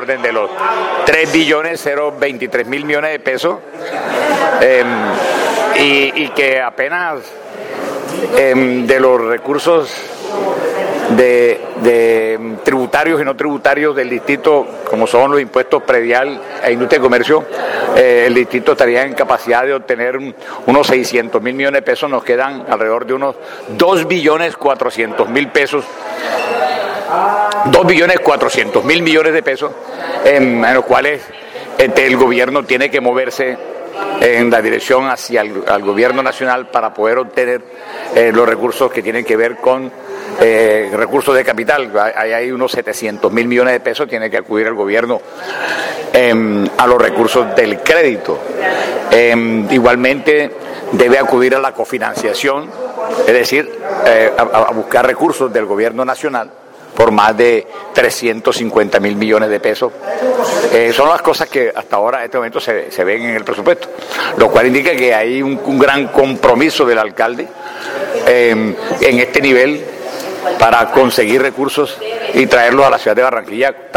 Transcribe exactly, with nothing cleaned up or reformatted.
orden de los tres billones cero veintitrés mil millones de pesos, eh, y, y que apenas eh, de los recursos de, de tributarios y no tributarios del distrito, como son los impuestos predial e industria y comercio, eh, el distrito estaría en capacidad de obtener un, unos seiscientos mil millones de pesos. Nos quedan alrededor de unos dos billones cuatrocientos mil pesos, dos billones cuatrocientos mil millones de pesos, en, en los cuales este, el gobierno tiene que moverse en la dirección hacia el al gobierno nacional para poder obtener eh, los recursos que tienen que ver con eh, recursos de capital. Hay, hay unos setecientos mil millones de pesos, tiene que acudir el gobierno eh, a los recursos del crédito. Eh, igualmente debe acudir a la cofinanciación, es decir, eh, a, a buscar recursos del gobierno nacional por más de trescientos cincuenta mil millones de pesos. Eh, son las cosas que hasta ahora, en este momento, se, se ven en el presupuesto, lo cual indica que hay un, un gran compromiso del alcalde eh, en este nivel para conseguir recursos y traerlos a la ciudad de Barranquilla.